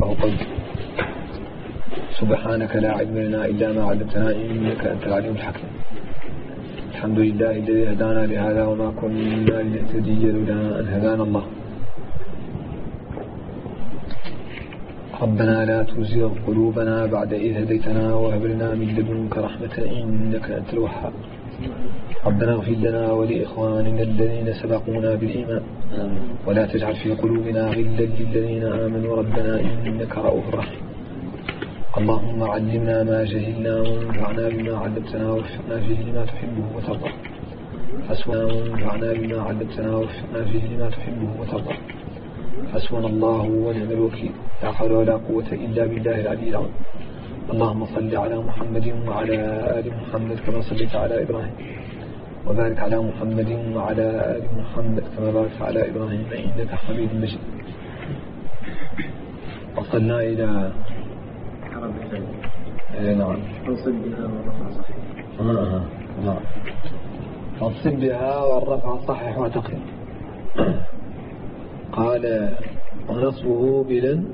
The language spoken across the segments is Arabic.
يفقهوا قولي. سبحانك لا علم لنا إلا ما علمتنا إنك أنت العليم الحكيم. الحمد لله الذي هدانا لهذا وما كنا لنهتدي لولا أن هدانا الله. ربنا لا تزغ قلوبنا بعد إذ هديتنا وهب لنا من لدنك رحمة إنك أنت الوهاب. ربنا اغفر لنا ولإخواننا الذين سبقونا بالإيمان ولا تجعل في قلوبنا غلا للذين آمنوا ربنا إنك رؤوف رحيم. اللهم علمنا ما جهلنا وانفعنا بما علمتنا ووفقنا فيه لما تحبه وترضى. حسبنا وانفعنا بما علمتنا ووفقنا فيه لما تحبه وترضى. حسبنا الله ونعم الوكيل. لا حول ولا قوة إلا بالله العلي العظيم. اللهم صل على محمد وعلى آل محمد كما صليت على إبراهيم وبارك على محمد وعلى آل محمد كما باركت على إبراهيم إنك حميد مجيد. وصلنا إلى نعم فانصب بها والرفع صحيح. نعم فانصب بها والرفع صحيح واعتقد. قال ونصبه بلن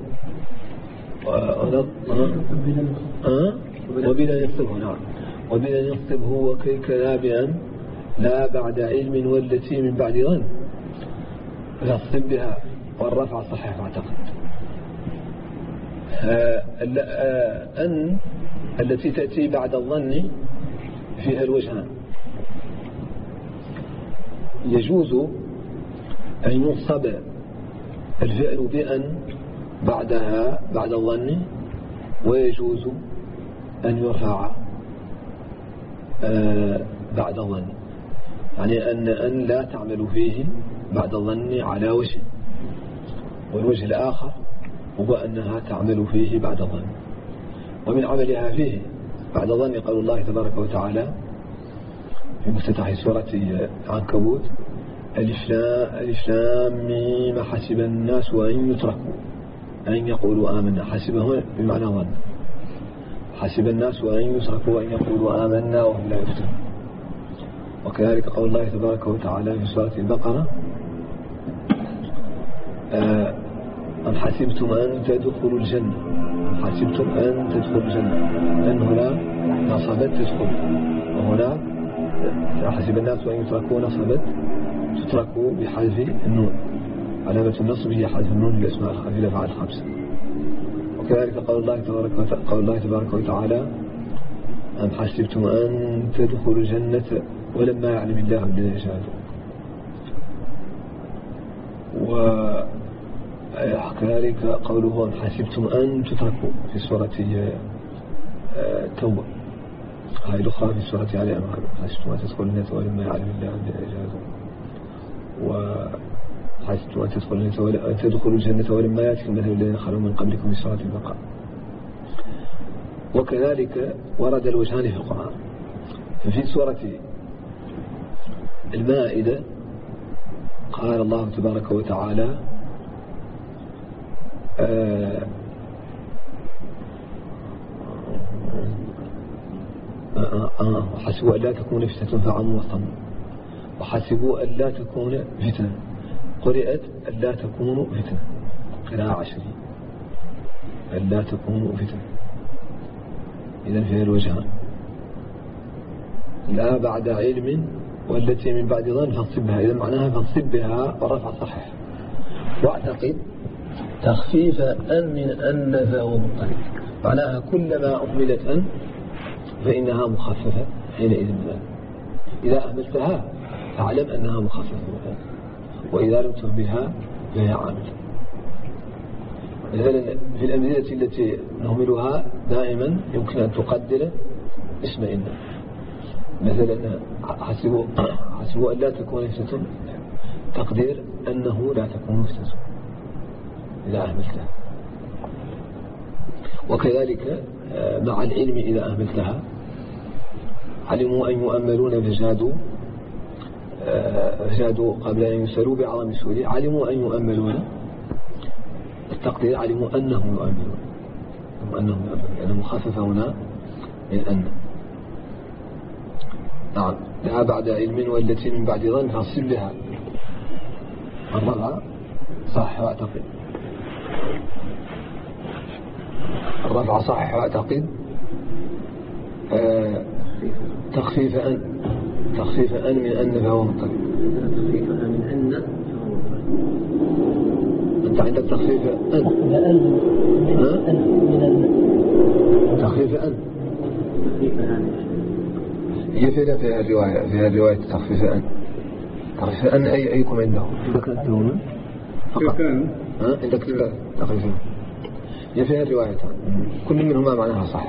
وبلن يصبه. نعم وبلن يصبه وكي كلا بأن لا بعد علم والتي من بعد ظن فانصب بها والرفع صحيح واعتقد. أن التي تأتي بعد الظن فيها الوجهان. يجوز أن ينصب الفعل بأن بعدها بعد الظن ويجوز أن يرفع بعد الظن، يعني أن لا تعمل فيه بعد الظن على وجه، والوجه الآخر هو أنها تعمل فيه بعد الظن. ومن عملها فيه بعد الظن قال الله تبارك وتعالى في مفتتح سورة العنكبوت ألف لام ميم حسب الناس أن يتركوا أن يقولوا آمنا. حسبه بمعنى ظن. حسب الناس أن يتركوا أن يقولوا آمنا وهم لا يفتنون. وكذلك قول الله تبارك وتعالى في سورة البقرة أم حسبتم أن تدخلوا الجنة. حسبتم أن تدخلوا الجنة. أن هنا نصبت تدخل، وهنا حسب الناس أن يتركوا نصبت تتركوا بحذف النون. علامة النصب هي حذف النون للأسماء في الأفعال الخمسة. وكذلك قول الله تبارك وتعالى أم حسبتم أن تدخلوا الجنة ولما يعلم الله الذين جاهدوا. وكذلك قوله أم حسبتم أن تتركوا في سورة التوبة. هذه الأخرى في سورة آل عمران حسبتم أن تدخلوا الجنة ولما يعلم الله الذين جاهدوا. وحسبتم أن تدخلوا الجنة ولما يأتكم مثل الذين خلوا من قبلكم في سورة البقرة. وكذلك ورد الوجهان في القرآن. ففي سورة المائدة قال الله تبارك وتعالى وحسبوا أن لا تكون فتنة فعموا وصموا. وحسبوا أن لا تكون فتنة. قرئت أن لا تكون فتنة قراءة 10 أن لا تكون فتنة. إذن فيها الوجهان. لا بعد علم والتي من بعد ظن فانصب بها. إذن معناها فانصب بها ورفع صحيح. واعتقد تخفيف أن من أن فهو مضطرب. معناها كلما أهملت أن فإنها مخففة حينئذ من أن. إذا أهملتها فاعلم أنها مخففة من أن، وإذا لم تهملها فهي عاملة. مثلا في الأمثلة التي نهملها دائما يمكن أن تقدر اسم إن. مثلا حسبوا أن لا تكون فتنة، تقدير أنه لا تكون فتنة إذا أهملتها. وكذلك مع العلم إذا أهملتها علموا أن يؤملون فجادوا قبل أن يسألوا بعظم سوري. علموا أن يؤملون، التقدير علموا أنهم يؤملون يعني مخففة هنا من أن. نعم لها بعد علم والتي من بعد ظن فانصب بها. الرابعة صح واعتقد. الرفع صحيح أعتقد تخفيف أن من أن فهو مضطرد. تخفيف من أن فهو مضطرد. أنت عندك تخفيف أن تخفيف أن هي فيها الرواية تخفيف أن أيكم عنده ذكرتهم فقط عندك تخفيف أن هي فيها الروايتان كل منهما معناها صح.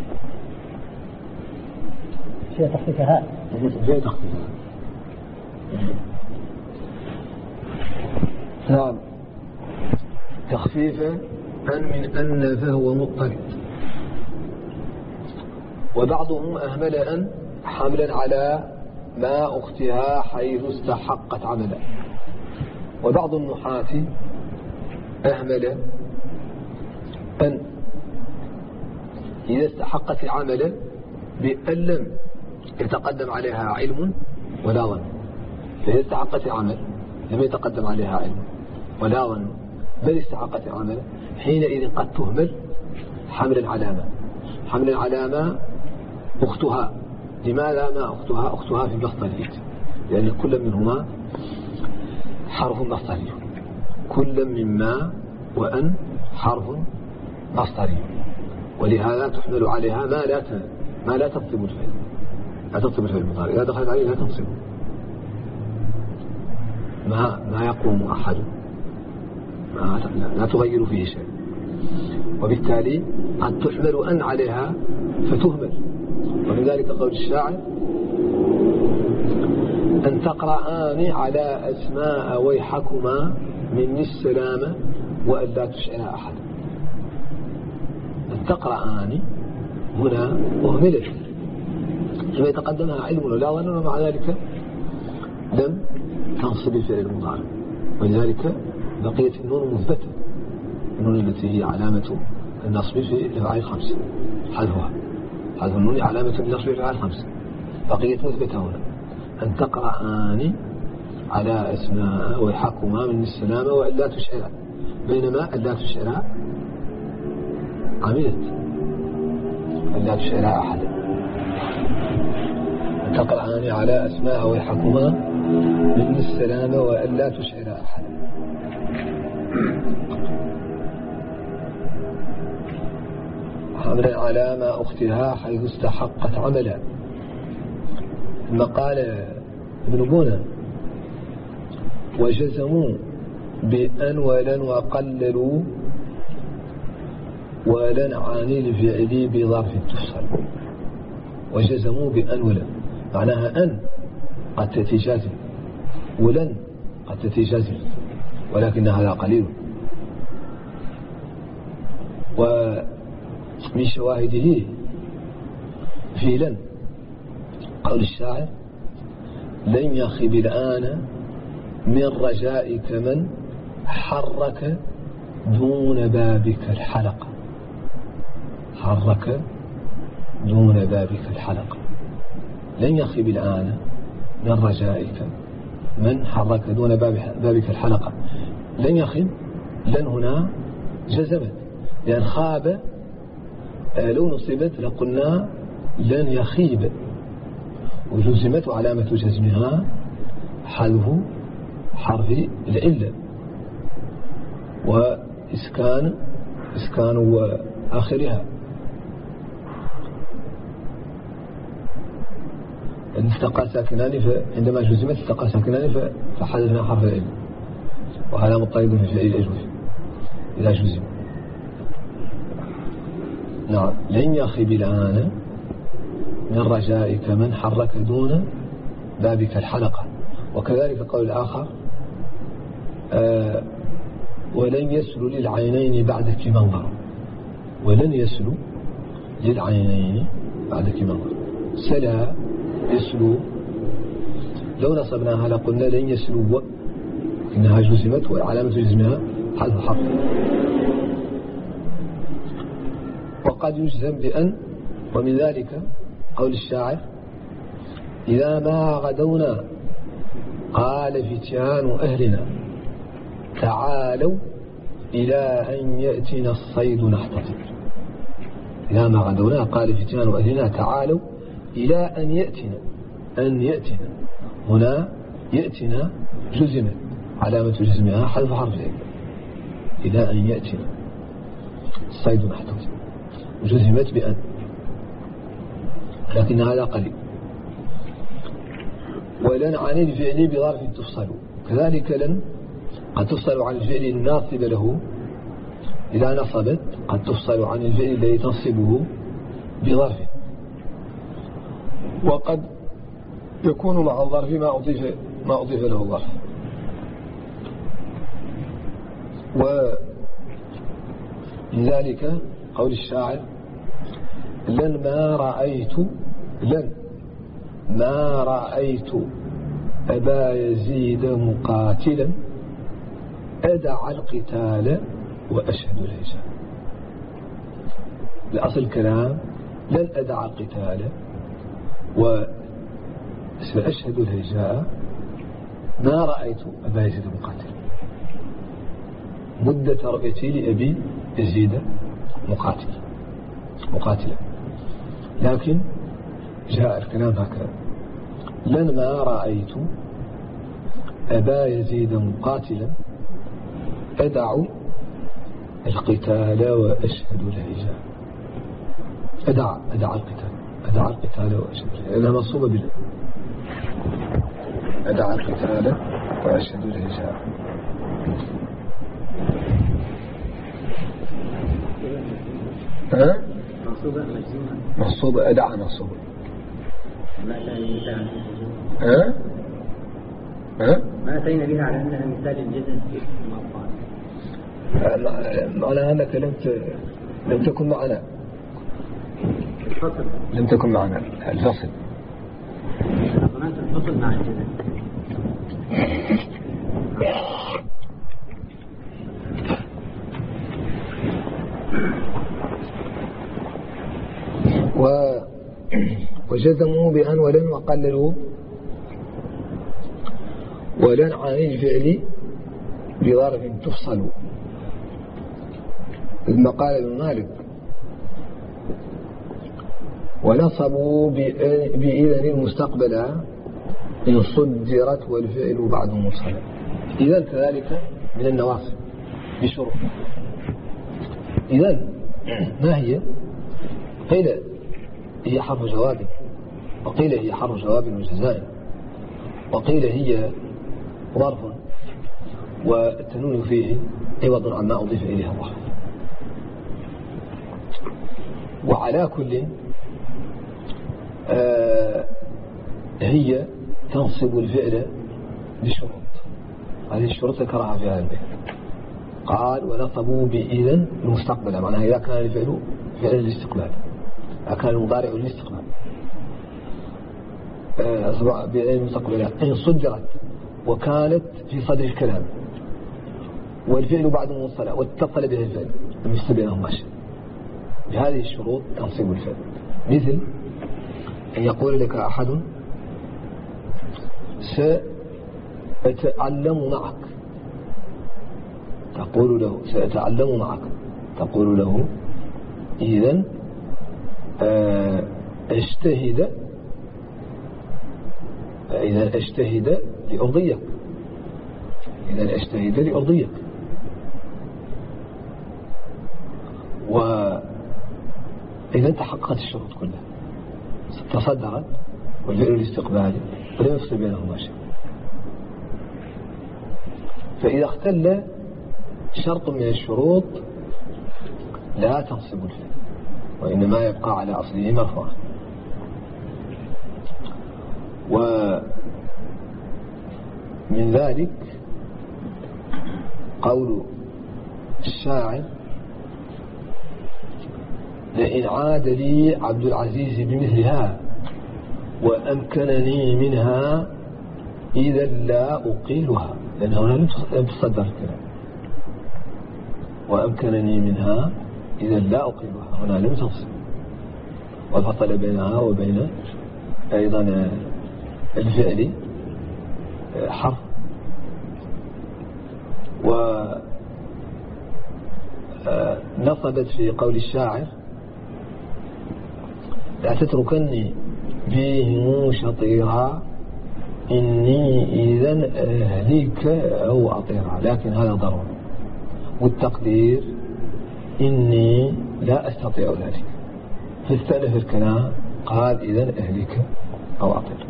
فيها تخفيفها نعم. تخفيف أن من أن فهو مضطرد. وبعضهم أهمل أن حملا على ما أختها حيث استحقت عملا. وبعض النحاة أهمل أن إذا استحقت عملا بأن لم يتقدم عليها علم ولا ظن. فإذا استحقت عمل لم يتقدم عليها علم ولا ظن بل استحقت عمل حينئذ قد تهمل حملا على ما أختها. لماذا ما أختها في المصدرية؟ لأن كل منهما حرف مصدري. كل مما وأن حرف مصدري ولهذا تحمل عليها ما لا تنصب الفعل. لا تنصب الفعل المضارع إذا دخل عليه لا تنصب. ما يقوم أحد لا تغير فيه شيء. وبالتالي قد تحمل أن عليها فتهمل. ومن ذلك قول الشاعر أن تقرآن على أسماء ويحكما مني السلام وأن لا تشعر أحد. أن تقرآن هنا أهملت لما يتقدمها علم ولا ظن ومع ذلك لم تنصب الفعل المضارع. ولذلك بقيت النون مثبتة. النون التي هي علامة النصب في الأفعال الخمسة حذف النون علامة النصب في الأفعال الخمسة بقيت مثبتة هنا. أن تقرآن على أسماء ويحكما من السلامة وأن لا تشعر. بينما أن لا تشعر عملت أن لا تشعر أحدا. أن تقرآن على أسماء ويحكما من السلامة وأن لا تشعر أحدا. حملا على ما أختها حيث استحقت عملا. ثم قال ابن بونا وجزموا بأن ولن وقللوا ولن عن الفعل بظرف تفصل. وجزموا بأن ولن معناها أن قد تتجازم ولن قد تتجازم ولكن هذا قليل. ومن شواهده في لن قول الشاعر لن يخب الآن من رجائك من حرك دون بابك الحلقة. حرك دون بابك الحلقة. لن يخب الآن من رجائك من حرك دون بابك الحلقة. لن يخب لن هنا جزمت لأن خاب لو نصبت لقلنا لن يخيب وجزمت علامة جزمها حذف حرف العلة وإسكان وآخرها. التقى ساكنان عندما جزمت التقى ساكنان فحذفنا حرف العلة وهذا مضطرد في فعل الأجوف إذا جزم. نعم. لن يخب الآن من رجائك من حرك دون بابك الحلقة. وكذلك قول الآخر ولن يسلو للعينين بعدك منظر. ولن يسلو للعينين بعدك منظر. سلا يسلو لو نصبناها لقلنا لن يسلو إنها جزمت وعلامة جزمها حذف حرف. وقد يجزم بأن. ومن ذلك قول الشاعر إذا ما غدونا قال فتيان أهلنا تعالوا إلى أن يأتينا الصيد نحتطب. إلى ما غدونا قال فتيان أهلنا تعالوا إلى أن يأتنا هنا يأتنا جزمت علامة جزمها حذف حرف إلى أن يأتنا الصيد محدود جزمت بأن لكن هذا قليل. ولن عن الفعل بظرف تفصل كذلك لن قد تفصل عن الفعل الناصب له إذا نصبت قد تفصل عن الفعل الذي تنصبه بظرف وقد يكون مع الظرف ما أضيف له ظرف. ومن ذلك قول الشاعر لن ما رأيت أبا يزيد مقاتلا أدع القتال وأشهد الهجاء. لأصل الكلام لن أدع القتال وسأشهد الهجاء ما رأيت أبا يزيد مقاتلا مدة رؤيتي لأبي يزيد مقاتلا لكن جاء الكلام هكذا لن ما رأيت أبا يزيد مقاتلا أدع القتال وأشهد الهجاء. أدع القتال وأشهد الهجاء لأنها منصوبة بالله. أدع القتال وأشهد الهجاء. منصوبة أدع منصوبة. ما أتينا بها على أنها مثال الجزم في الموضوع. معنى أنك لم تكن معنا الفصل لم تكن معنا الفصل هناك الفصل مع الجزم. وجزموا بأن ولن وقللوا ولن عن الفعل بظرف تفصل ثم قال ابن مالك ونصبوا بإذن المستقبل إن صدرت والفعل بعد مرسل. إذن كذلك من النواصب بشروط. إذن ما هي؟ قيل هي حرف جواب وقيل هي حرف جواب وجزاء وقيل هي ظرف والتنون فيه عوض عما أضيف إليها الله. وعلى كل هي تنصب الفعل بشروط. هذه الشروط ذكرها في هذا البيت. قال ونصبوا بإذن المستقبل معناها إذا كان الفعل فعل الاستقبال كان المضارع للاستقبال بإذن المستقبل إن صدرت وكانت في صدر الكلام والفعل بعد الموصلة واتصل به الفعل المستقبل بينهم ماشي. بهذه الشروط تنصب الفعل مثل أن يقول لك أحد سأتعلم معك تقول له سأتعلم معك تقول له إذن أجتهد لأرضيك وإذا تحققت الشروط كلها تصدرت والفعل الاستقبالي ولم يفصل بينهما شيء. فإذا اختل شرط من الشروط لا تنصب الفعل وإنما يبقى على أصله مرفوعا. ومن ذلك قول الشاعر لئن عاد لي عبد العزيز بمثلها وأمكنني منها إذا لا أقيلها لأن هنا لم تصدر الكلام وأمكنني منها إذا لا أقيلها هنا لم تصدر وفصل بينها وبين أيضا الفعل حرف. ونصبت في قول الشاعر لا تتركني فيه شطيرا إني إذن أهلك أو أطيرا، لكن هذا ضرر، والتقدير إني لا أستطيع ذلك، فاستأنف الكلام قال إذن أهلك أو أطير.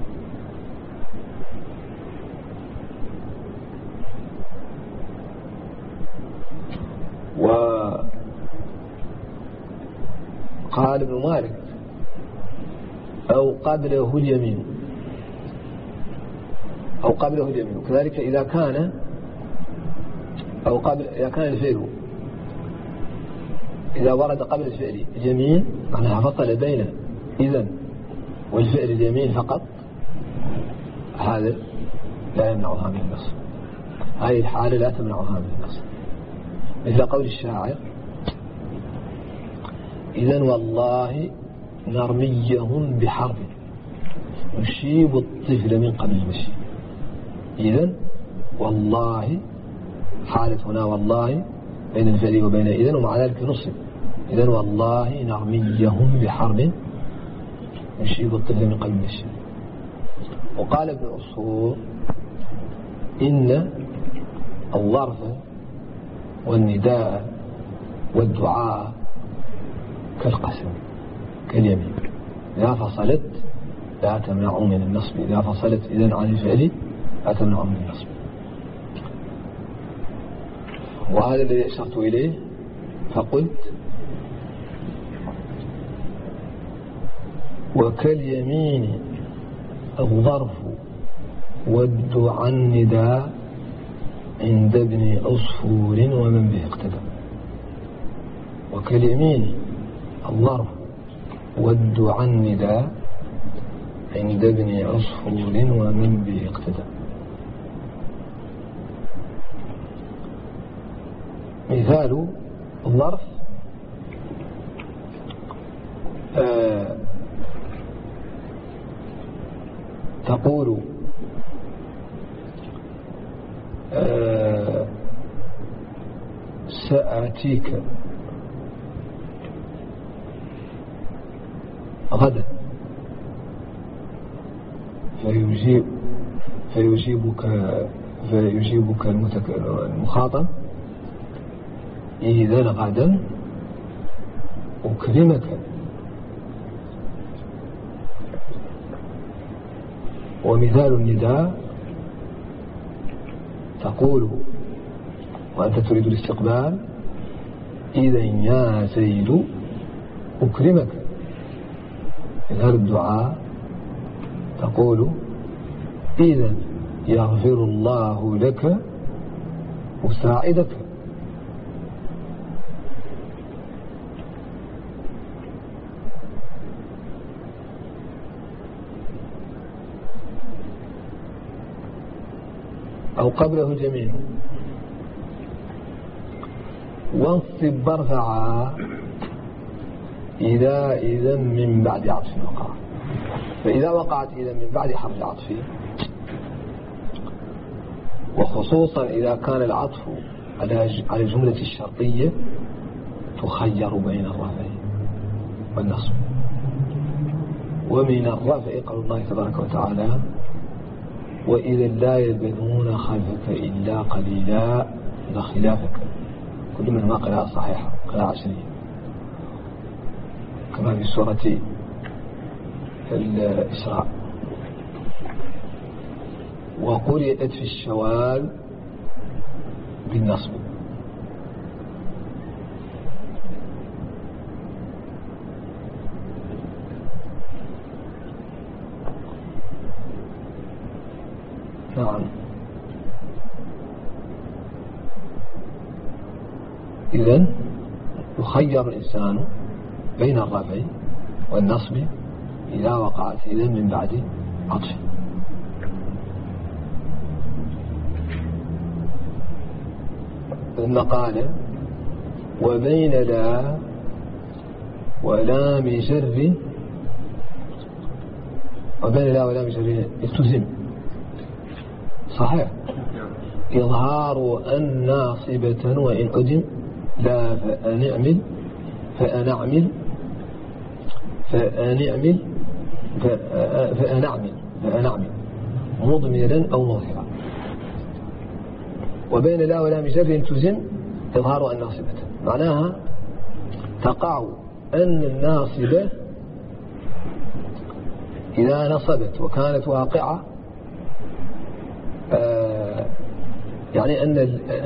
وقال ابن مالك أو قبله اليمين، أو قبله اليمين، وكذلك إذا كان إذا كان الفعل إذا ورد قبل الفعل اليمين معناها فصل بين إذن والفعل اليمين فقط، هذا لا يمنعها من النص، هذه الحالة لا تمنعها من النص، مثل قول الشاعر إذن والله نرميهم بحرب نشيب الطفل من قبل المشي. إذن والله حالة هنا والله بين الفعل وبين إذن، ومع ذلك نصب إذن والله نرميهم بحرب نشيب الطفل من قبل المشي. وقال ابن عصور إن الظرف والنداء والدعاء كالقسم كاليمين، إذا فصلت لا تمنع من النصب، إذا فصلت إذن عن الفعل لا تمنع من النصب. وهذا الذي أشرت إليه، فقلت وكاليمين الظرف والدعاء النداء عند ابن عصفور ومن به اقتدى. وكاليمين الظرف والدعاء النداء عند ابن عصفور ومن به اقتدى. مثال الظرف تقول سآتيك غدا، فيجيبك المخاطب إذا غدا أكرمك. ومثال النداء تقول وأنت تريد الاستقبال إذا يا زيد أكرمك. مثال الدعاء تقول إذا يغفر الله لك وساعدك. أو قبله الجميع وانصب برفعا إذا من بعد عطف وقع. فإذا وقعت إذا من بعد حرف العطف، وخصوصا إذا كان العطف على الجملة الشرطية، تخير بين الرفع والنصب. ومن الرفع قول الله تبارك وتعالى وإذا لا يلبثون خلفك إلا قليلا لخلافك، كل منهما قراءة صحيحة قراءة عشرية، كما في سورة الإسراء. وقرئت في الشوال بالنصب. نعم. إذن يخير الإنسان بين الرفع والنصب إذا وقعت إذن من بعد عطف. ثم قال وبين لا ولام جر، وبين لا ولام جر التزم صحيح إظهار أن ناصبة وإن أدم لا فأنعمل فأنعمل مضمرا أو مظهرا. وبين لا ولام جر تزم إظهار الناصبة، معناها تقع أن الناصبة إذا نصبت وكانت واقعة، يعني أن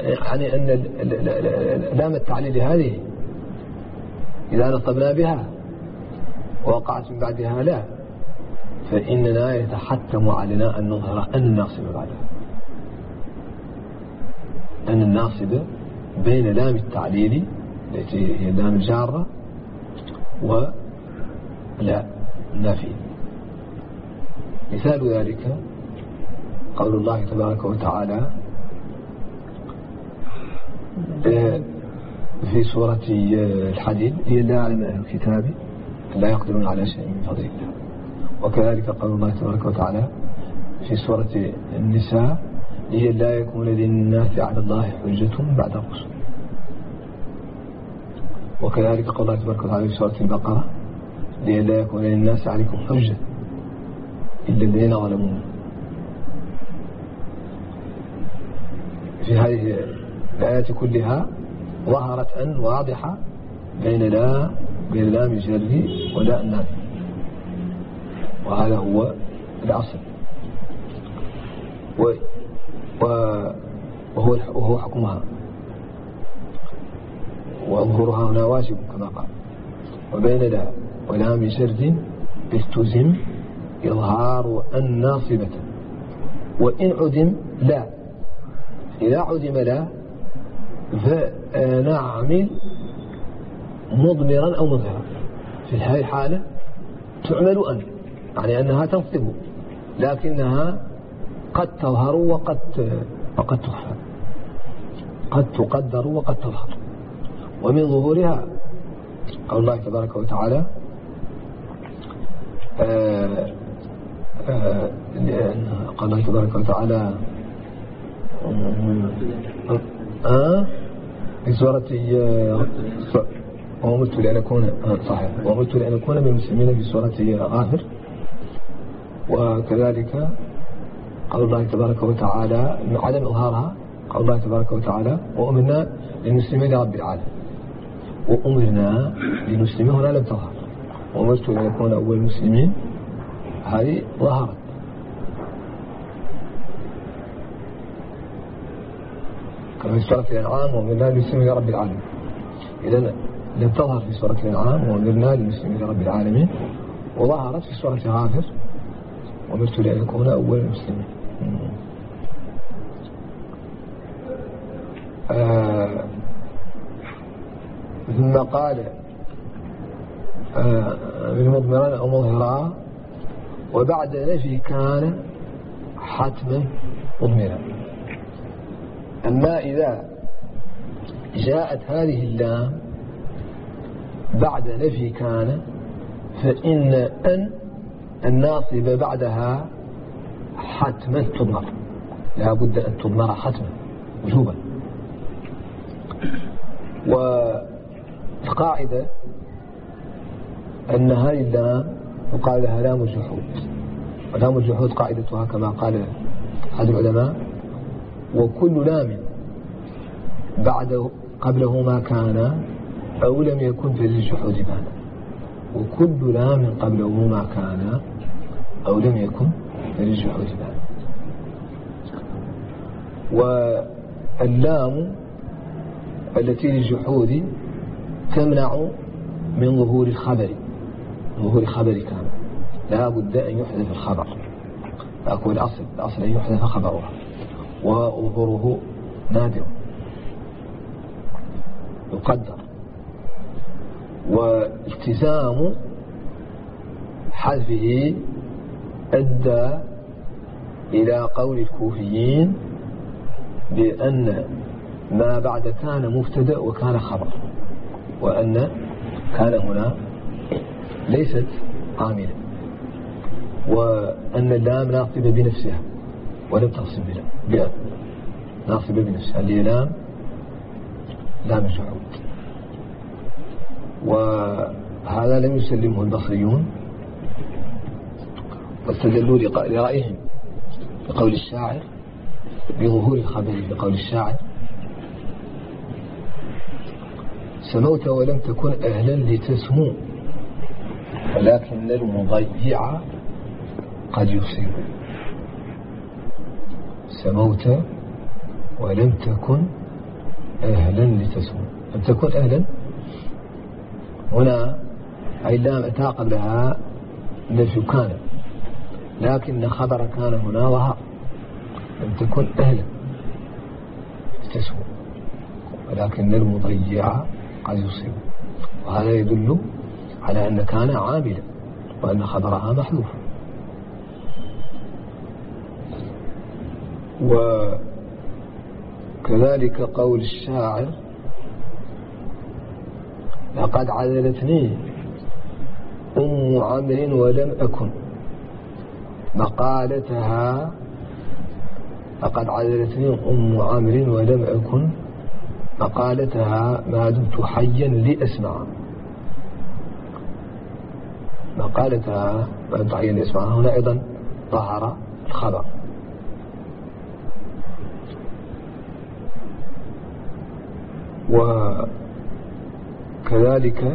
لام التعليل هذه إذا نصبنا بها ووقعت من بعدها لا، فإننا يتحتم علينا أن نظهر أن الناصب بعدها، أن الناصب بين لام التعليل التي هي لام الجارة ولا النافية. مثال ذلك قول الله تبارك وتعالى في سورة الحديد: لئلا يعلم أهل الكتاب لا يقدرون على شيء من فضل الله. وكذلك قول الله تبارك وتعالى في سورة النساء: لئلا يكون للناس على الله حجة بعد الرسل. وكذلك قول الله تبارك وتعالى في سورة البقرة: لئلا يكون للناس عليكم حجة إلا الذين ظلموا. في هذه الآيات كلها ظهرت أن واضحة بين لام الجر ولا النافية، وهذا هو الأصل، وهو حكمها، وظهورها هنا واجب كما قال. وبين لا ولام جر التزم إظهار الناصبة، وإن عدم لا، إذا عدم لا فنعمل مضمرا أو مظهرا. في هذه الحالة تعمل أن، يعني أنها تنصب، لكنها قد تظهر وقد تخفى، قد تقدر وقد تظهر. ومن ظهورها قول الله تبارك وتعالى: قال الله تبارك وتعالى في سورة وأمرت لأن أكون صحيح وأمرت لأن أكون من المسلمين في سورة غافر. وكذلك قال الله تبارك وتعالى عدم إظهارها، قال الله تبارك وتعالى: وأمرنا للمسلمين رب العالمين. وأمرنا للمسلمين هنا لم تظهر، وأمرت لأن أكون أول المسلمين هذه ظهرت. كما في سورة الأنعام: وأمرنا للمسلمين رب العالمين. إذن لم تظهر في سورة الأنعام وأمرنا للمسلمين رب العالمين، وظهرت في سورة غافر: وأمرت لأن أكون أول المسلمين. ثم قال: بالمضمران أو مظهرا، وبعد نفي كان حتما مضمرا. أما إذا جاءت هذه اللام بعد نفي كان، فإن أن الناصب بعدها حتما تضمر، لا بد أن تضمر حتما وجوبا. والقاعدة أن هذه اللام يقال لها لام الجحود، ولام الجحود قاعدتها كما قال أحد العلماء: وكل لام قبله ما كان أو لم يكن فللجحود معنى. وكل لام قبله ما كان أو لم يكن فللجحود معنى. واللام التي للجحود تمنع من ظهور الخبر، ظهور خبر كان، لا بد أن يحذف الخبر، أقول الأصل أن يحذف خبرها، وظهوره نادر يقدر. والتزام حذفه أدى إلى قول الكوفيين بأن ما بعد كان مبتدأ وكان خبر، وأن كان هنا ليست عاملة، وأن اللام ناصبة بنفسها ولم تنصب بلا ناصبة بنفسها، اللي لام الجحود. هذا لم يسلمه البصريون، واستدلوا لرأيهم بقول الشاعر، بظهور الخبر بقول الشاعر: سموت ولم تكن أهلا لتسمو، ولكن المضيع قد يصيب. سموت ولم تكن أهلا لتسمو، لم تكن أهلا هنا أي لام أتى قبلها نفي كان، لكن خبر كان هنا ظهر. لم تكن أهلا لتسمو، ولكن المضيع قد يصيب. وهذا يدل على أن كان عاملا وأن خبرها محذوف. وكذلك قول الشاعر: لقد عذلتني أم عمرو ولم أكن مقالتها. لقد عذلتني أم عمرو ولم أكن مقالتها ما دمت حيا لأسمع. مقالتها ما دمت حيا لأسمع، هنا أيضا ظهر الخبر. وكذلك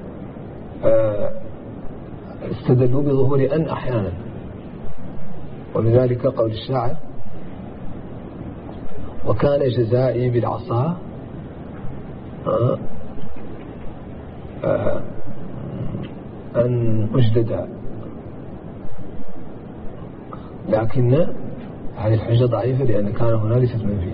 استدلوا بظهور أن أحيانا، ومن ذلك قول الشاعر: وكان جزائي بالعصا أن أجدد. لكن هذه الحجة ضعيفة لأن كان هنا ليست منفية.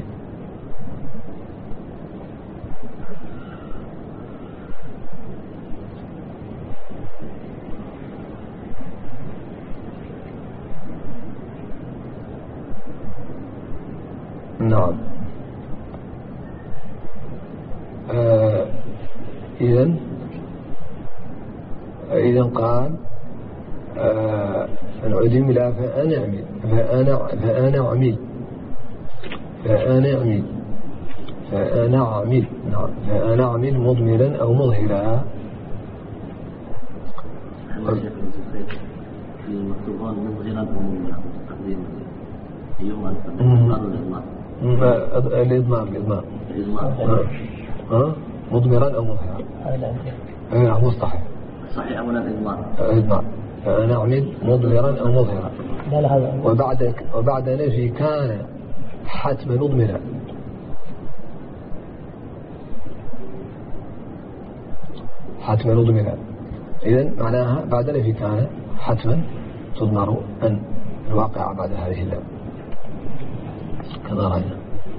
نعم. إذن قال: أن عدم لا فأنا عميل نعم. فأنا عميل مضمرا أو مظهرا. في المكتوبان مظهرا أو مضمرا تقديم أيهما الإضمار مضمرا أو مظهرا. هذا مصطلح صحيح. أولا الإضمار فأنا عميل مضمرا أو مظهرا. وبعد نفي كان حتما مضمرا. إذن معناها بعد نفي كان حتما تضمر أن الواقع بعد هذه اللام كما رأينا.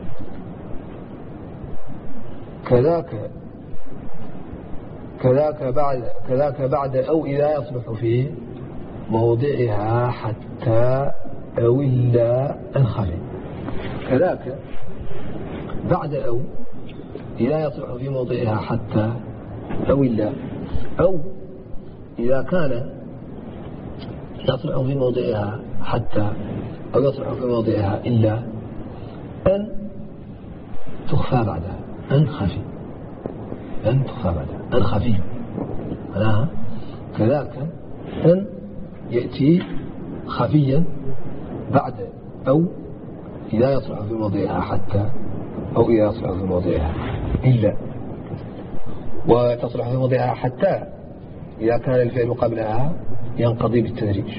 كذاك بعد أو إذا يصلح في موضعها حتى أو إلا أنخفي. كذاك بعد أو إذا يصلح في موضعها حتى أو إلا، أو إذا كان يصلح في موضعها حتى أو يصلح في موضعها إلا أن تخفى بعدها. أن تخفى بعدها. أن خفي معناها كذاك أن يأتي خفيا بعد أو إذا يصلح في موضعها حتى أو إذا يصلح في موضعها إلا. وتصلح في موضعها حتى إذا كان الفعل قبلها ينقضي بالتدريج.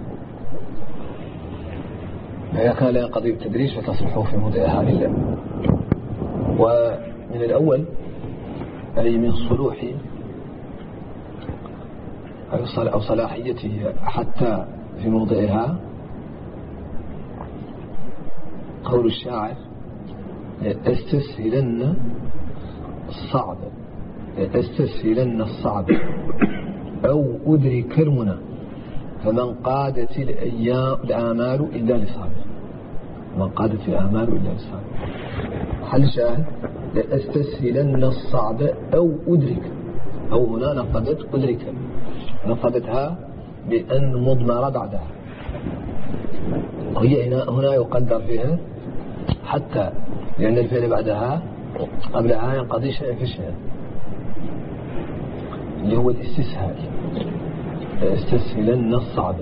إذا كان لا ينقضي بالتدريج فتصلح في موضعها إلا. ومن الأول أي من صلوح أو صلاحيته حتى في موضعها قول الشاعر: لأستسهلن الصعب أو أدرك المنى فمن قادت الآمال إلا لصالح. حل شاهد: لأستسهلن الصعب أو أدرك. أو هنا نقضت أدرك، نقضتها بأن مضمر بعدها، وهي هنا يقدر فيها حتى لأن الفعل بعدها قبلها ينقضي شيء في شيء. اللي هو الاستسهال، استسهلن الصعب.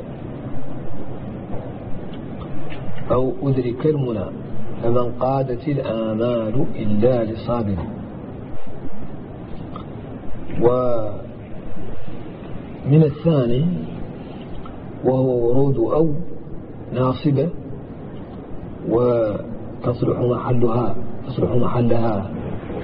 أو أدرك المنى فمن قادت الآمال إلا لصابر. ومن الثاني وهو ورود أو ناصبة وتصلح محلها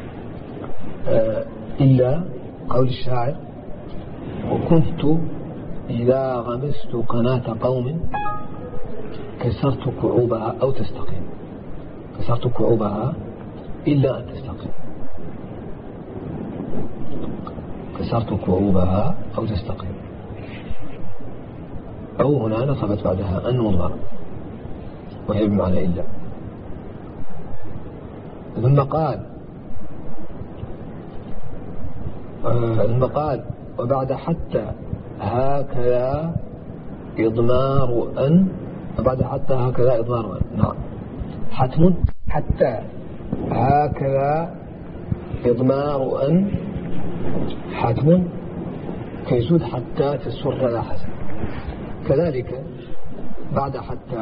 إلا قول الشاعر: وكنت إذا غمست قناة قوم كسرت كعوبها أو تستقيم، كسرت كعوبها إلا أن تستقيم، كسرت كعوبها أو تستقيم. أو هنا نصبت بعدها أن مضمرة وهي بمعنى إلا. ثم قال وبعد حتى هكذا إضمار أن، وبعد حتى هكذا إضمار أن. نعم، حتم حتى هكذا إضمار أن حتم كيسود حتى تسر لا حسن. كذلك بعد حتى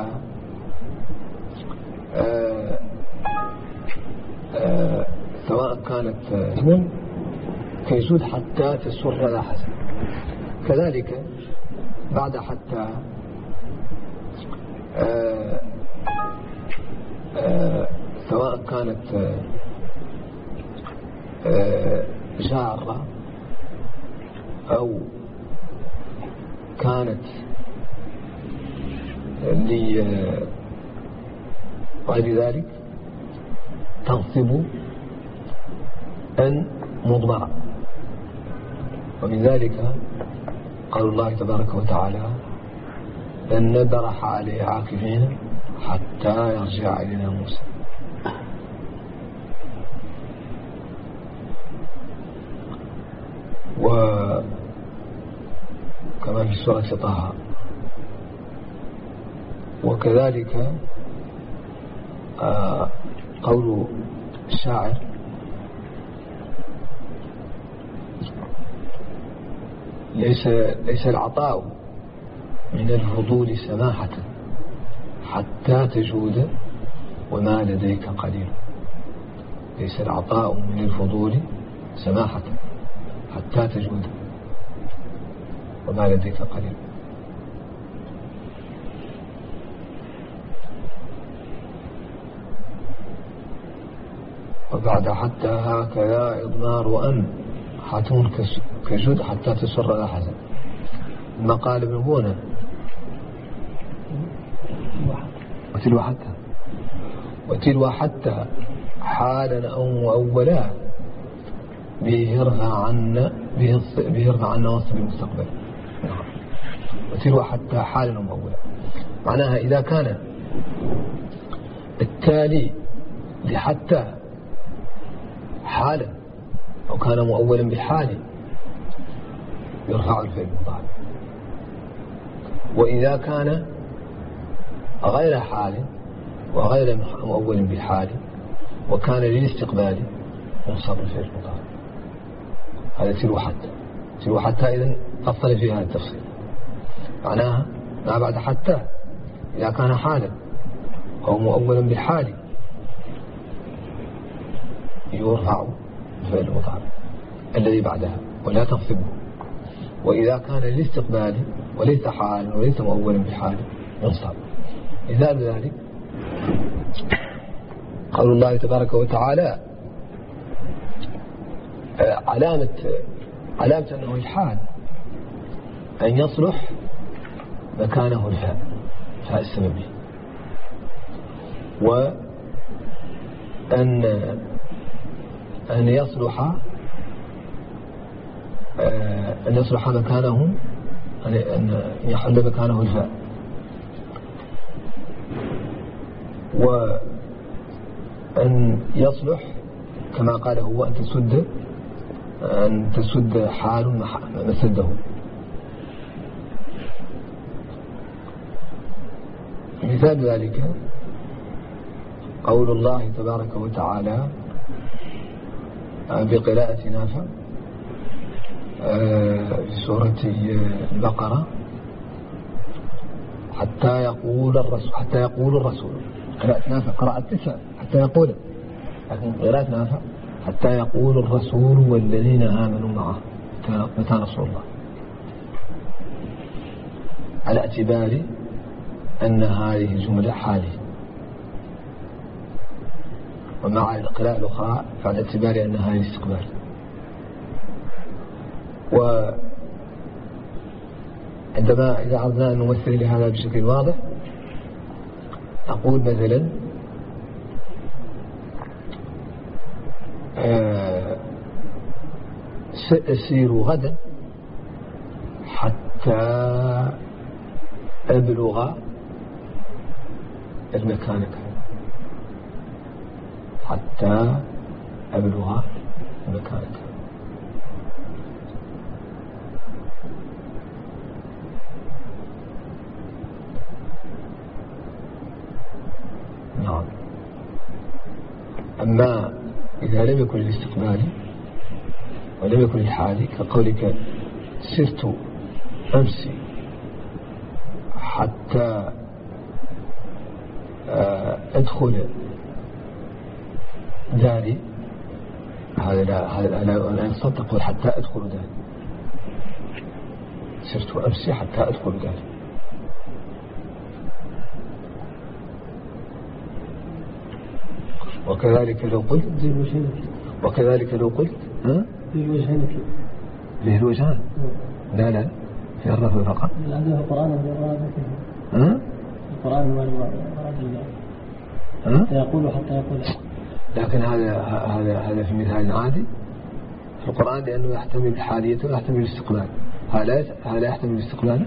سواء كانت حتم كيسود حتى تسر لا حسن. كذلك بعد حتى سواء كانت جارة أو كانت وغير ذلك تنصب أن مضمرة. ومن ذلك قال الله تبارك وتعالى: لن نبرح عليه عاكفين حتى يرجع إلينا موسى. وكما في سورة طه. وكذلك قول الشاعر: ليس العطاء من الفضول سماحة حتى تجود وما لديك قليل. ليس العطاء من الفضول سماحة حتى تجود وما لديك قليل. وبعد حتى هكذا إضمار وأن حتون كجود حتى تسر لا حزن. ثم قال ابن بونة: وتلو حتى حالا أو مؤولا به يرفع عنا وصف المستقبل. وتلو حتى حالا ومؤولا، معناها إذا كان التالي لحتى حالا أو كان مؤولا بحال يرفع الفعل المضارع. وإذا كان غير حال وغير مؤول بحال وكان للاستقبال ينصب الفعل المضارع. هذا تلو حتى إذن فصل فيها التفصيل. معناها ما بعد حتى إذا كان حالا أو مؤولا بحال يرفع الفعل المضارع الذي بعدها ولا تنصبه. وإذا كان للاستقبال وليس حالا وليس مؤولا بحال ينصب. مثال ذلك قول الله تبارك وتعالى: علامة أنه الحال أن يصلح مكانه الفاء السببية، وأن يصلح مكانه أن يحل مكانه الفاء، وأن يصلح كما قال هو أن تسد حال مسده. مثال ذلك قول الله تبارك وتعالى بقراءة نافع: سورة البقرة حتى يقول الرسول قراءة نافع قراءة 9 حتى يقول، لكن قراءة نافع حتى يقول الرسول والذين آمنوا معه متى نصر الله، على اعتبار أن هذه الجملة حالية، ومع القراءة الأخرى فعلى اعتبار أن هذه استقبال. وعندما إذا أردنا أن نمثل لهذا بشكل واضح نقول مثلا سأسير غدا حتى أبلغ المكان كذا، حتى أبلغ المكان كذا. نعم. أما إذا لم يكن الاستقبالي ولم يكن الحالي كقولك سرت أمسي حتى أدخل داري، هذا لا يصدق. تقول حتى أدخل داري، سرت أمسي حتى أدخل داري. وكذلك لو قلت له الوجهان لا في الرفع فقط. عندنا القرآن يقول حتى يقول، لكن هذا في مثال عادي في القرآن، لأنه يحتمل الحالية ويحتمل الاستقبال. هذا يحتمل الاستقبال.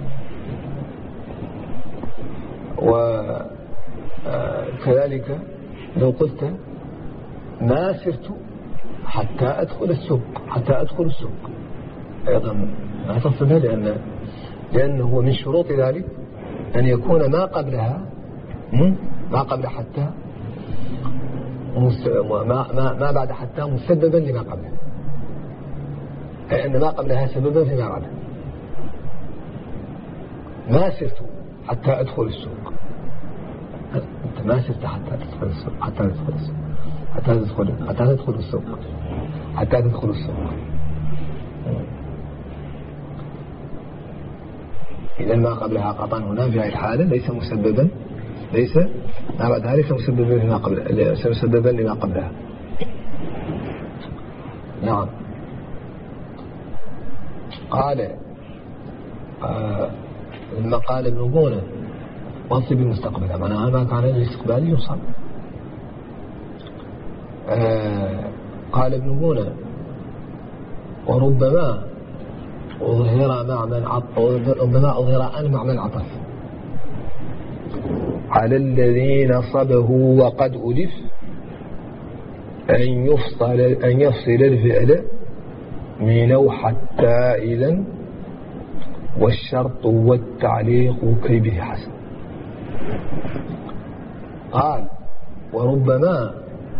وكذلك لو قلت ما سرت حتى أدخل السوق أيضا ما تصلها، لأنه هو من شروط ذلك أن يكون ما قبل حتى ما بعد حتى مسببا لما قبله، أي أن ما قبلها سببا فيما بعده. ما سرت حتى أدخل السوق، أنت ما سرت حتى تدخل السوق، حتى تدخل السوق. إذا ما قبلها قطعا هنا في هذه الحالة ليس ما بعدها ليس مسببا لما قبلها. نعم. قال لما قال ابن بونة وانصب المستقبل، معناها ما كان للاستقبال يوصل. قال ابن بونة وربما أظهر أن مع من عطف على الذي نصبه وقد ألف أن يفصل الفعل من حتى إذن والشرط والتعليق كي به حسن. قال وربما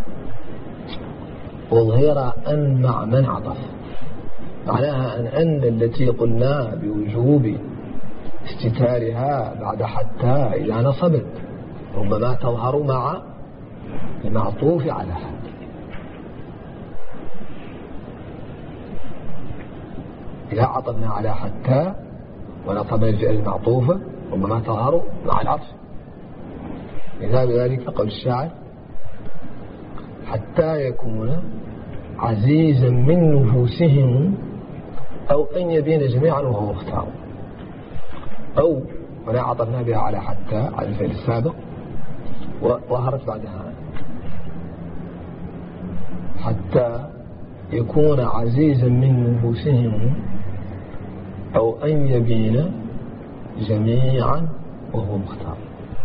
أظهر أن مع من عطف، معناها أن التي قلنا بوجوب استتارها بعد حتى إذا نصبت ربما تظهر مع المعطوف على حتى. إذا عطفنا على حتى ونصب الفعل المعطوفة ربما تظهر مع العطف. إذا بذلك قول الشاعر حتى يكون عزيزا من نفوسهم أو أن يبين جميعا وهو مختار، أو ولا عطفنا بها على حتى على الفعل السابق وظهرت بعدها حتى يكون عزيزا من نفوسهم أو أن يبين جميعا وهو مختار.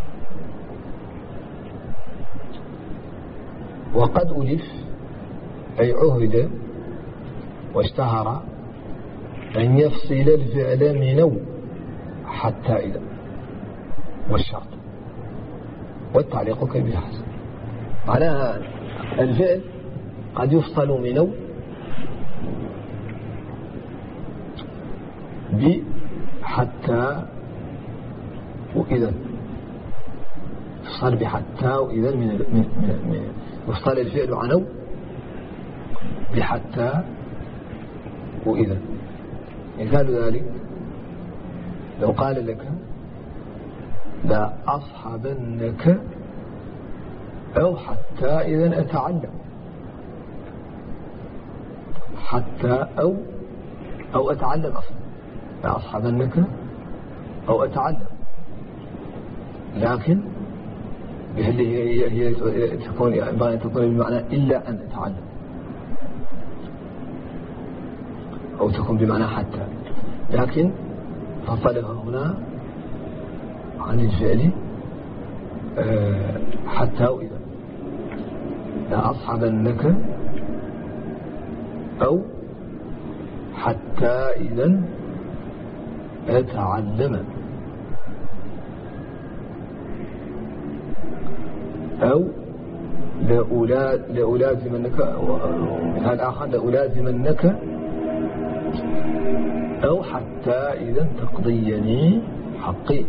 وقد ألف أي عهد واشتهر أن يفصل الفعل من حتى إذا والشرط والتعليق كي به حسن. معناها الفعل قد يفصل من بحتى وإذا، يفصل بحتى وإذا من يفصل الفعل عنه بحتى وإذا. مثال ذلك لو قال لك لا أصحبنك أو حتى إذا أتعلم، حتى أو أتعلم أصلا، لا أصحبنك أو أتعلم، لكن هي تكون بمعنى إلا أن أتعلم، أو تكون بمعنى حتى، لكن فصلها هنا عن الفعل حتى وإذا. لا أصحبنك أو حتى إذا أتعلم، أو لألازمنك، مثال آخر لألازمنك أو حتى إذا تقضيني حقي.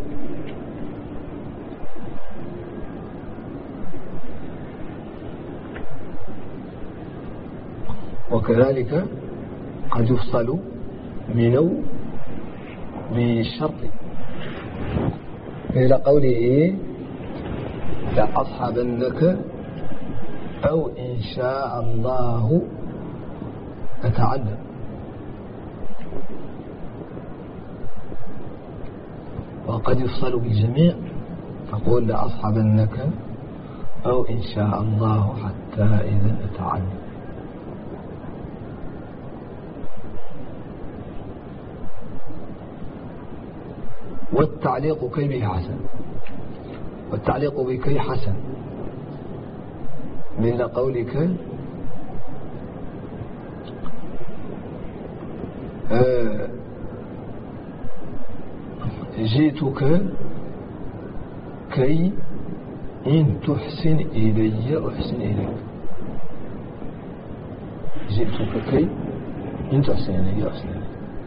وكذلك قد يفصل من بشرط إلى قوله لا أصحبنك أو إن شاء الله أتعلم. وقد يفصل بالجميع، تقول لا أصحبنك أو إن شاء الله حتى إذا أتعلم. والتعليق كي به حسن، والتعليق بكي حسن، من قولك جئتك كي إن تحسن إلي أحسن إليك. جئتك كي إن تحسن إلي أحسن إليك.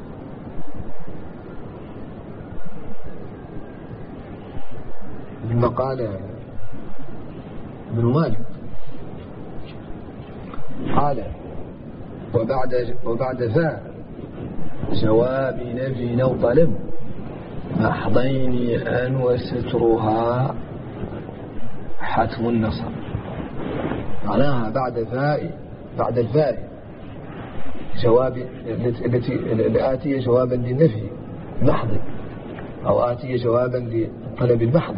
لما قال ابن مالك قال وبعد ذا جواب نفي أو طلب محضين أن وسترها حتم النصر. معناها بعد الفاء جواب الآتية جوابا للنفي محض، أو آتية جوابا للطلب المحض،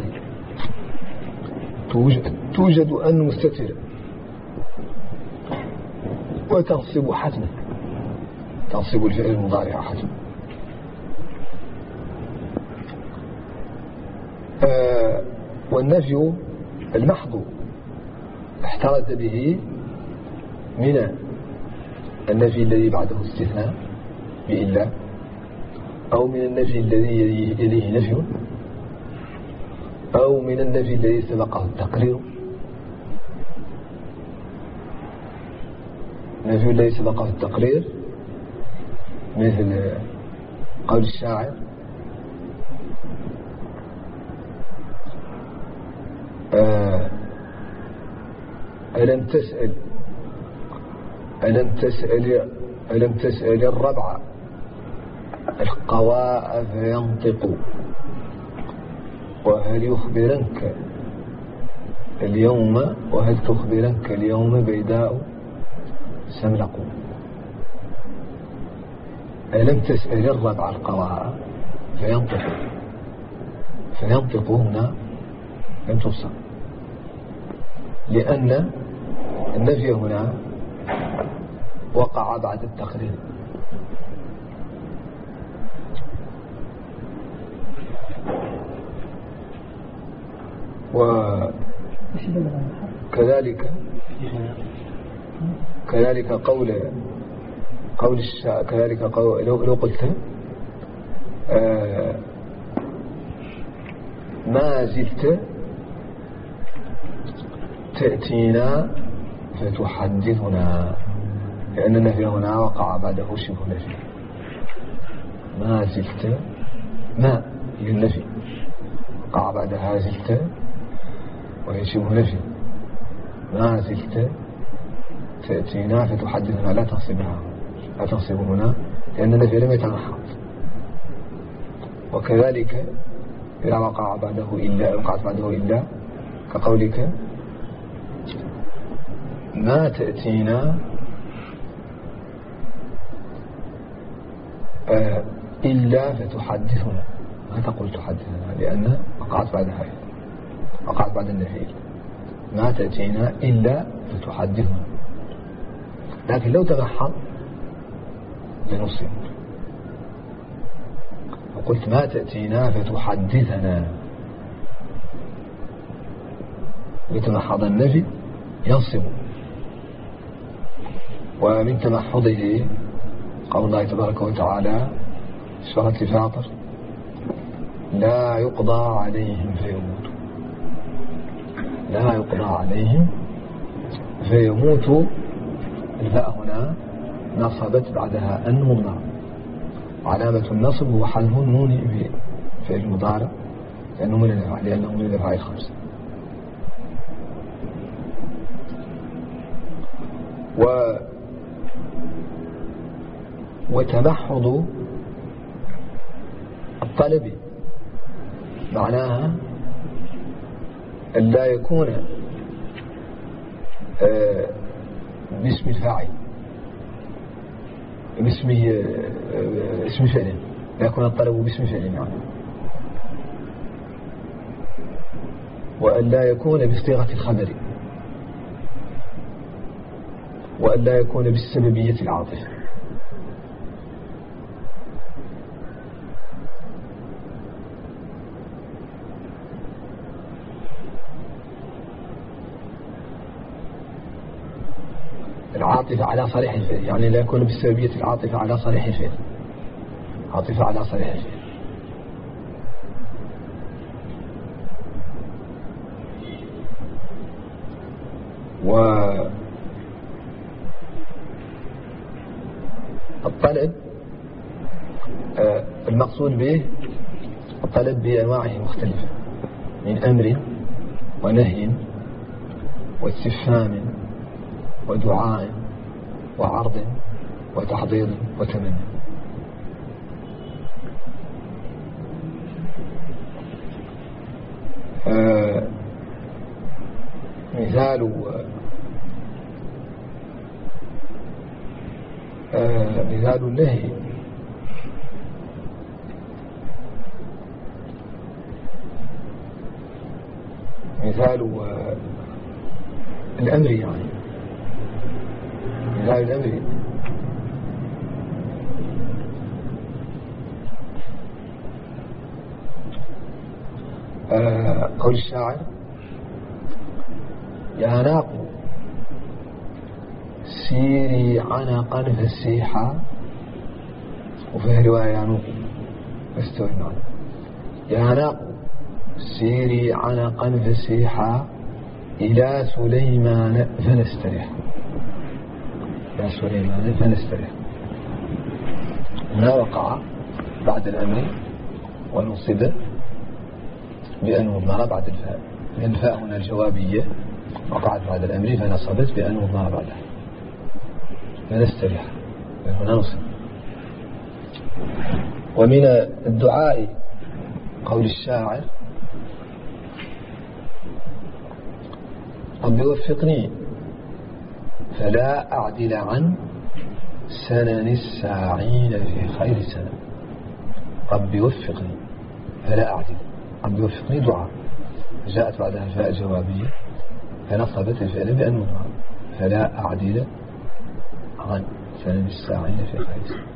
توجد أن مستترة وتنصب حتما، تنصب الفعل المضارع حتما. والنفي المحض احترز به من النفي الذي بعده استثناء بإلا، أو من النفي الذي يليه نفي، أو من النفي الذي سبقه التقرير. النفي الذي سبقه التقرير مثل قول الشاعر ألم تسأل الربع القواء فينطق، وهل تخبرنك اليوم بيداء سملق. ألم تسأل الربع القواء فينطق هنا لم توصل، لأن النفي هنا وقع بعد التقرير. وكذلك لو قلت ما زلت تأتينا فتحدثنا، لأن النفي هنا وقع بعده شبه نفي. ما زلت ما هي النفي، وقع بعدها زلت وهي شبه نفي. ما زلت تأتينا فتحدثنا، لا تنصبها، لا تنصب هنا لأن النفي لم يتمحض. وكذلك إذا وقعت بعده إلا كقولك ما تأتينا إلا فتحدثنا، ما تقول تحدثنا لأن وقعت بعد النفي. ما تأتينا إلا فتحدثنا، لكن لو تمحض لنصب وقلت ما تأتينا فتحدثنا، يتمحض النفي ينصب. ومن تمحضه قول الله تبارك وتعالى في سورة فاطر لا يقضى عليهم فيموتوا، لا يقضى عليهم فيموتوا. الفاء هنا نصبت بعدها أن مضمرة، علامة النصب هو حذف النون في المضارع لأنه من الأفعال الخمسة. وتمحض الطلب معناها أن لا يكون باسم فاعل، اسم فعل، لا يكون الطلب باسم فعل يعني، وأن لا يكون بصيغة الخبر، وأن لا يكون بالسببية العاطفة. العاطفة على صريح الفعل، يعني لا يكون بالسببية العاطفة على صريح الفعل، عاطفة على صريح الفعل. والطلب المقصود به الطلب بأنواعه مختلفة، من أمر ونهي واستفهام ودعاء وعرض وتحضير وتمني. مثال النهي مثال الأمر، يعني مثال الأمر قول الشاعر يا ناق سيري عنقا فسيحا، وفي رواية يعنوق استوى معنا. يا ناق سيري عنقا فسيحا إلى سليمان فنستريح، إلى سليمان فنستريح. هنا وقع بعد الأمر ونصب بأن مضمر بعد الفاء، لأن الفاء هنا الجوابية وقعت بعد الأمر فنصبت بأن مضمر بعدها فنستريح، هنا نصب. ومن الدعاء قول الشاعر رب وفقني فلا أعدل عن سنن الساعين في خير سنة. رب وفقني فلا أعدل، رب وفقني دعاء جاءت بعدها الفاء جوابية فنصبت الفعل بأن مضمر، فلا أعدل عن سنن الساعين في خير سنة.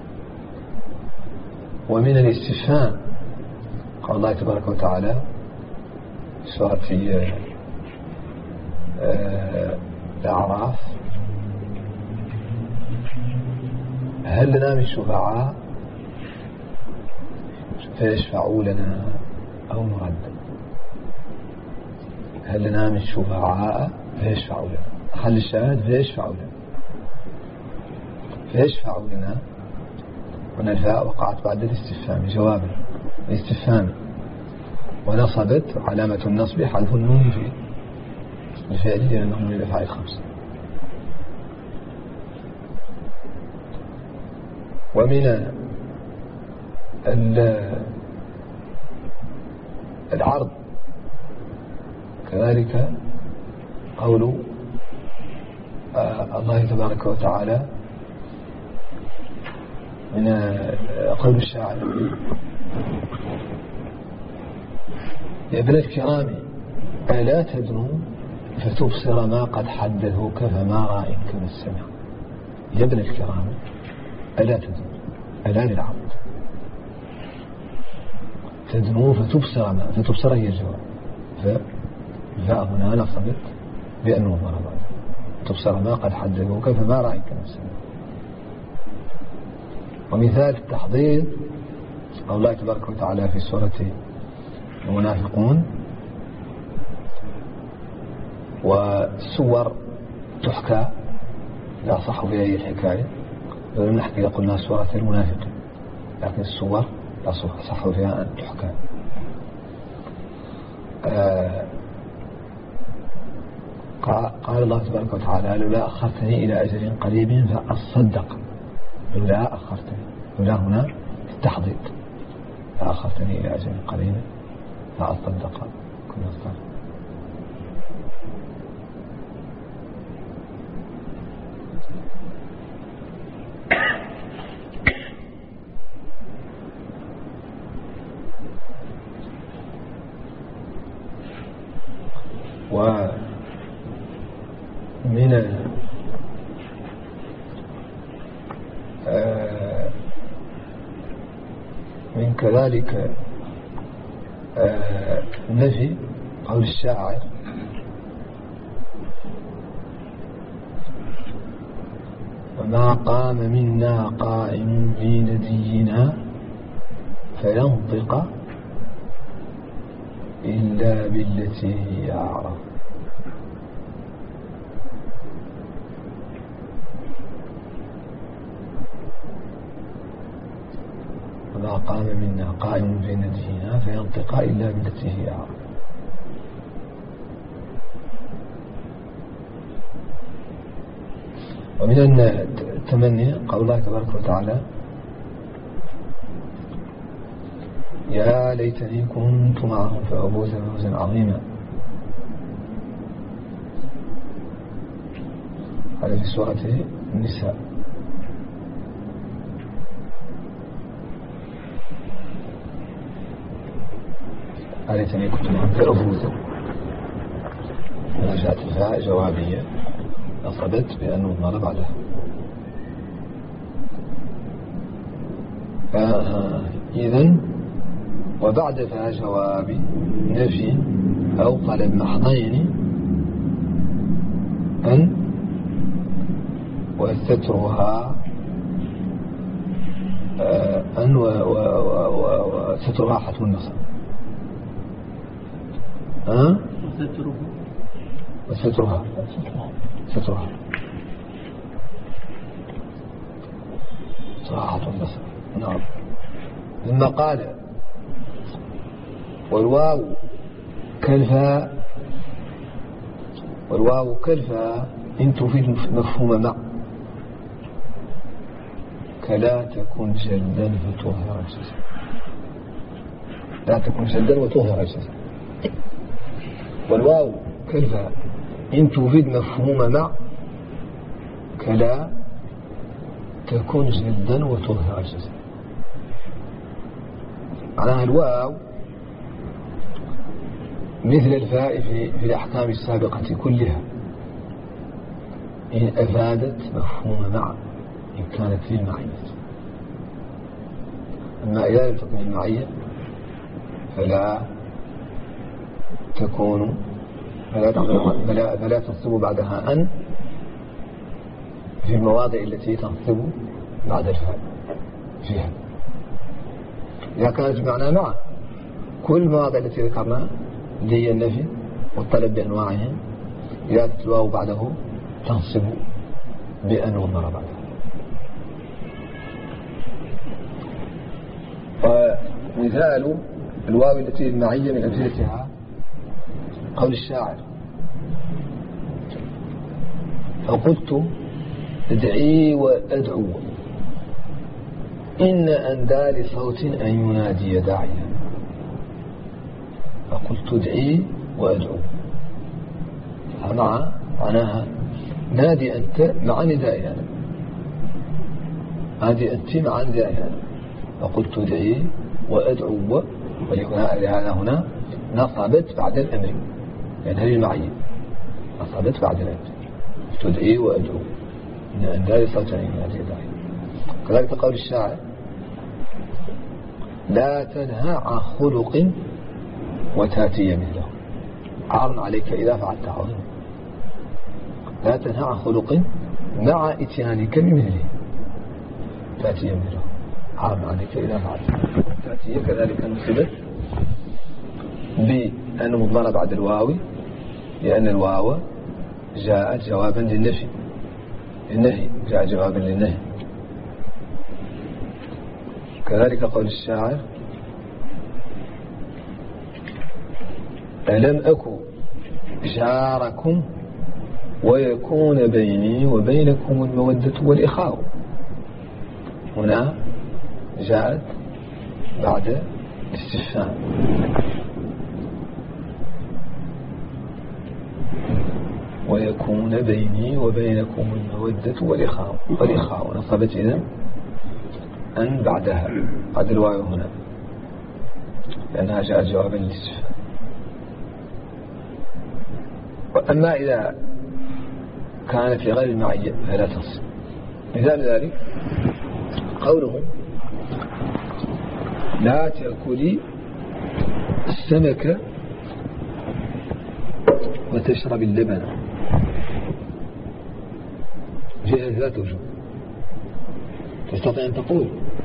ومن الاستفهام قال الله تبارك وتعالى سورة الأعراف هل لنا من شفعاء فيشفعوا لنا أو نرد. هل لنا من شفعاء فيشفعوا لنا، حل الشاهد فيشفعوا لنا، فيشفعوا لنا هنا الفاء وقعت بعد الاستفهام جوابا الاستفهام، ونصبت علامة النصب حذف النون في الفعل لأنه من الأفعال الخمس. ومن العرض كذلك قول الله تبارك وتعالى من قول الشاعر: يا ابن الكرام ألا تدنو فتبصر ما قد حدثوك فما رأيك بالسمع. يا ابن الكرام ألا تدنو، ألا للعرض، تدنو فتبصر ما، فتبصر هي الجواب، فهنا نصبت بأنه مرض، تبصر ما قد حدثوك فما رأيك بالسمع. ومثال التحضير قول الله تبارك وتعالى في سورة المنافقون: وسور تحكى لا صح بها هي الحكاية، لو نحكي قلنا سورة المنافقين، لكن السور لا صح فيها أن تحكى. قال الله تبارك وتعالى: لولا أخرتني إلى أجل قريب فأصدق. لولا أخرتني، لولا هنا التحضير، لا أخرتني إلى أجل قريب فأصدق كنا الصالح. من كذلك النفي قول الشاعر: وما قام منا قائم في ندينا فينطق إلا بالتي هي أعرف. وما قام منا قائم في ندينا فينطق إلا بالتي هي أعرف. ومن التمني قول الله تبارك وتعالى: يا ليتني كنت معهم فأفوز فوزا عظيما. هذا في سورة النساء. يا ليتني كنت معهم فأفوز، جاءت الفاء جوابية نصبت بأنه مر بعدها. إذن وبعد فيها جواب نفي أو طلب محضين أن وسترها أن وسترها حتم النصب وسترها صراحة النصب. نعم. ثم قال: والواو كالفاء، والواو كالفاء إن تفيد مفهوم مع، كلا تكن جدا فتظهر الجزاء. لا تكن جدا وتظهر الجزاء. والواو كالفاء إن تفيد مفهوم مع، كلا تكن جدا وتظهر الجزاء. معناها الواو مثل الفاء في الأحكام السابقة كلها إن أفادت مفهوم مع، إن كانت في المعية. أما إذا لم تكن المعية فلا تكون فلا تنصب بعدها أن في المواضع التي تنصب بعد الفاء فيها. إذا كانت بمعنى مع، كل المواضع التي ذكرنا اللي هي النفي والطلب بأنواعهم إذا تتلواه بعده تنصب بأن ومر بعده. مثال الواو التي المعية من أمثلتها قول الشاعر: فقلت ادعي وأدعو إن أندى لصوت أن ينادي داعيا. فقلت ادعي وأدعو معناها نادي أنت مع ندائها، نادي أنت مع ندائها. فقلت ادعي وأدعو، ولهذا هنا نصبت بعد الأمر، يعني هذه المعية نصبت بعد الأمر. تدعي وأدعو إن أندى لصوت أن ينادي داعيا. كذلك قول الشاعر: لا تنهى عن خلق وتاتي مثله، عار عليك إذا فعلت عظيم. لا تنهى عن خلق مع إتيانك بمثله، تاتي مثله، عار عليك إذا فعلت. تاتي كذلك نصبت بأن مضمرة بعد الواو، لأن الواو جاءت جوابا للنفي، جاء جوابا للنهي. كذلك قول الشاعر: ألم أكن جاركم ويكون بيني وبينكم المودة والإخاء. هنا جاءت بعد استفهام. ويكون بيني وبينكم المودة والإخاء نصبت إذن أن بعدها بعد الواو هنا، لأنها جاءت جوابا للاستفهام. وأما إذا كانت لغير المعية فلا تصل. مثال ذلك قولهم: لا تأكلي السمك وتشرب اللبن. جاء ذات وجه. تستطيع أن تقول: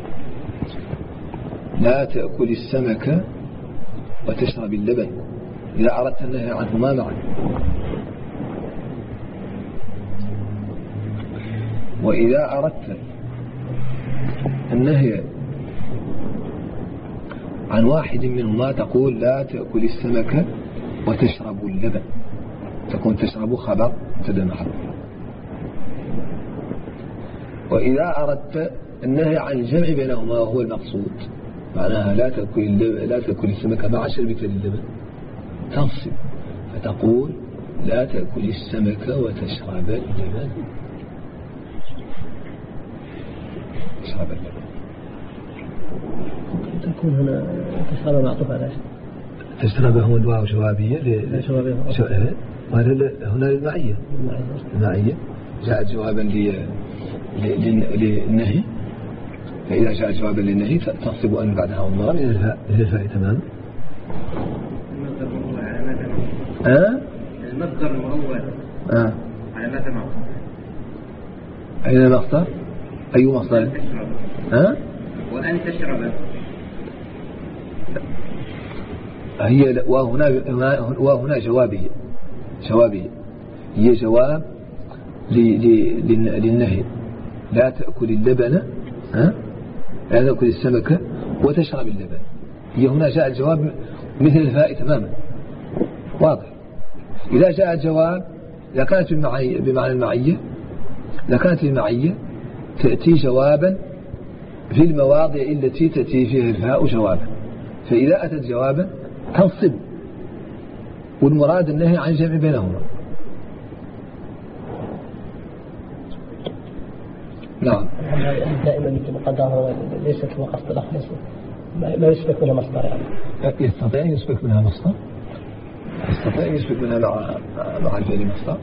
لا تأكل السمك وتشرب اللبن إذا أردت النهي عنهما معا. وإذا أردت النهي عن واحد منهما تقول: لا تأكل السمك وتشرب اللبن، تكون تشرب خبر مبتدا محذوف. وإذا أردت النهي عن الجمع بينهما وهو المقصود، معناها لا تأكل السمك مع شربك للبن، تنصب فتقول: لا تأكل السمك وتشرب اللبن. تشرب اللبن تكون هنا تشرب معطوف على تشرب هو الواو جوابية هنا للمعية. جاءت جوابا للنهي، فإذا جاء جوابا للنهي تنصب أن بعدها والله للفاء تمام. المصدر المؤول على ماذا معطوف؟ أين المصدر؟ أي مصدر؟ وأن تشرب. هي وهنا جوابية هي جواب للنهي: لا تأكل اللبن، لا تأكل السمك وتشرب اللبن. هي هنا جاء الجواب مثل الفاء تماما واضح. إذا جاء الجواب إذا كانت بمعنى المعية، إذا كانت المعية تأتي جوابا في المواضع التي تأتي فيها الفاء جوابا، فإذا أتت جوابا تنصب، والمراد النهي عن الجمع بينهما. نعم. دائما يمكن مقدرها ليست وقصد الأخ، ما يسبق منها مصدر يعني. يستطيع أن يسبق منها مصدر، يستطيع أن يسبق منها مع الفعل مصدر.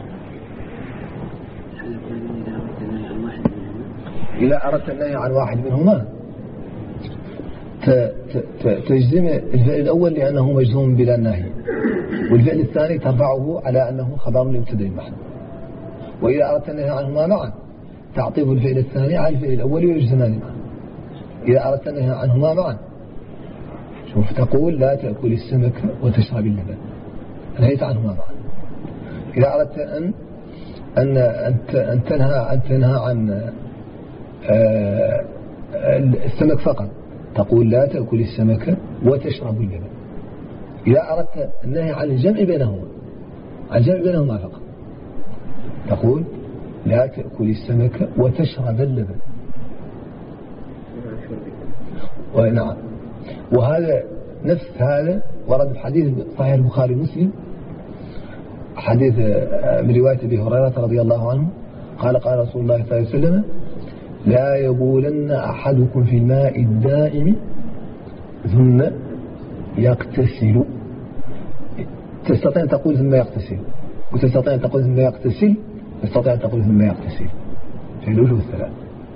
إذا أردت النهي عن واحد منهما تجزم الفعل الأول لأنه مجزوم بلا نهي، والفعل الثاني ترفعه على أنه خبر لمبتدأ محذوف. وإذا أردت النهي عنهما معا تعطيف الفعل الثاني على الفعل الأول ويجزمان معا. إذا أردت النهي عنهما معا شوف تقول: لا تأكل السمك وتشرب اللبن، نهيت عنهما معا. إذا أردت أن تنهى عن السمك فقط تقول لا تأكل السمك وتشرب اللبن. إذا أردت النهي عن الجمع بينهما فقط تقول لا تأكل السمك وتشرب اللبن. ونعم، وهذا نفس هذا ورد في حديث صحيح البخاري ومسلم، حديث من رواية أبي هريرة رضي الله عنه قال قال رسول الله صلى الله عليه وسلم لا يبولن أحدكم في الماء الدائم ثم يغتسل. تستطيع أن تقول ثم يغتسل، وتستطيع أن تقول ثم يغتسل، تستطيع أن تقول ثم يغتسل في الوجوه الثلاث.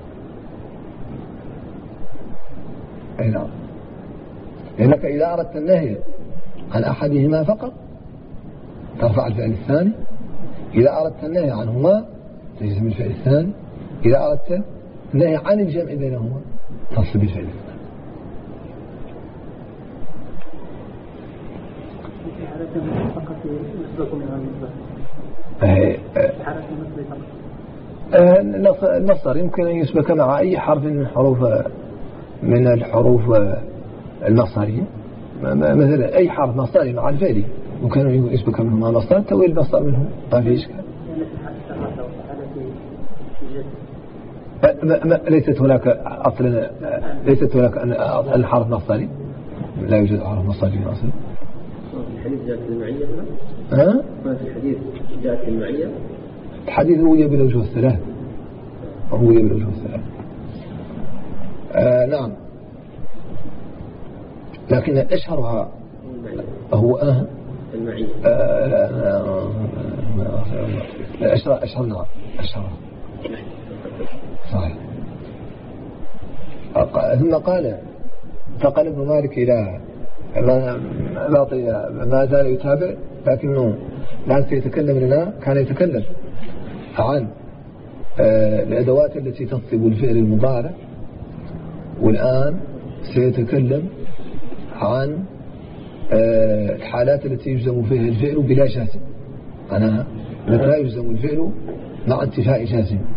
أي نعم، لأنك إذا أردت النهي عن أحدهما فقط ترفع الفعل الثاني، إذا أردت النهي عنهما تجزم الفعل الثاني، إذا أردت النهي عن الجمع بينهما تصل بالفعل الثاني. المصدر يمكن أن يسبك مع أي حرف من الحروف المصدرية، مثلا أي حرف مصدري مع الفعل ممكن أن يسبك منه مع مصدر تويل المصدر منه ما في إشكال. ليست هناك أصلا، ليست هناك الحرف مصدري، لا يوجد حرف مصدري أصلا. الحديث جاءت المعية ما في الحديث جاءت المعية. الحديث روي بالوجوه الثلاث، روي بالوجوه الثلاث. نعم، لكن أشهرها هو المعية. أشهر نعم أشهرها صحيح. ثم قال فقال ابن مالك إلى ما زال يتابع، لكنه الآن سيتكلم لنا، كان يتكلم عن الأدوات التي تنصب الفعل المضارع، والآن سيتكلم عن الحالات التي يجزم فيها الفعل بلا جازم. أنا لا يجزم الفعل مع انتفاء جازم.